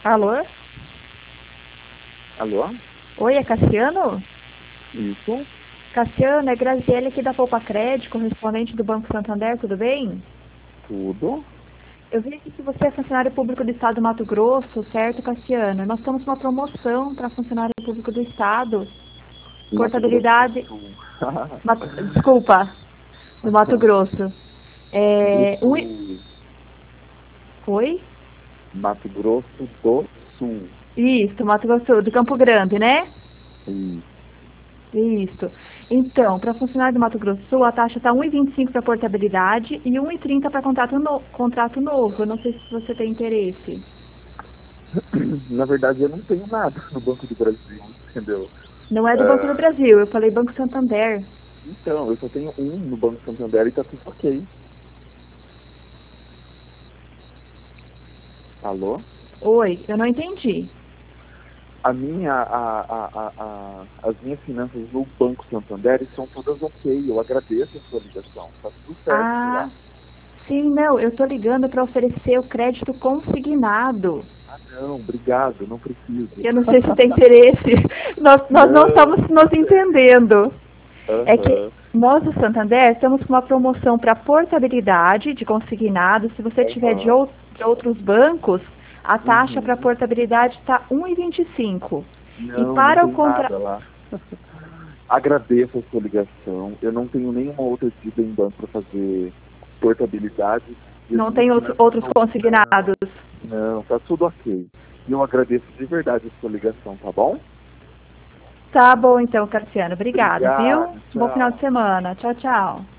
Alô? Alô? Oi, é Cassiano? Isso? Cassiano, é Graziele aqui da Poupa Crédito, correspondente do Banco Santander, tudo bem? Tudo? Eu vi aqui que você é funcionário público do Estado do Mato Grosso, certo, Cassiano? Nós estamos com uma promoção para funcionário público do Estado. Mato Grosso do Portabilidade... Sul. Desculpa, do Mato Grosso. Do É... Um... Sul. Oi? Mato Grosso do Sul. Isso, Mato Grosso, do Campo Grande, né? Isso. Isso. Então, para funcionário do Mato Grosso do Sul, a taxa está 1,25 para portabilidade e 1,30 para contrato novo. Eu não sei se você tem interesse. Na verdade, eu não tenho nada no Banco do Brasil, entendeu? Não é do Banco do É, Brasil, eu falei Banco Santander. então, eu só tenho um no Banco Santander e tá tudo ok. Alô? Oi, eu não entendi. As minhas finanças no Banco Santander estão todas ok. Eu agradeço a sua ligação. Tá tudo certo por Ah, lá. sim, não, eu estou ligando para oferecer o crédito consignado. Ah, não, obrigado, não preciso. Eu não sei se tem interesse. Nós não Não, estamos nos tudo bem. entendendo. É que Aham, nós do Santander estamos com uma promoção para portabilidade de consignado. Se você tiver aham. de outros bancos, a taxa para Uhum. portabilidade está 1,25. E Não, não para o tem contra... nada lá. Agradeço a sua ligação. Eu não tenho nenhuma outra dívida em banco para fazer portabilidade. E as Não minhas tem finanças outros estão. consignados. Não, tá tudo ok. E eu agradeço de verdade a sua ligação, tá bom? Tá bom então, Carciano. Obrigado, viu? Obrigado, Bom final de tchau. semana. Tchau, tchau.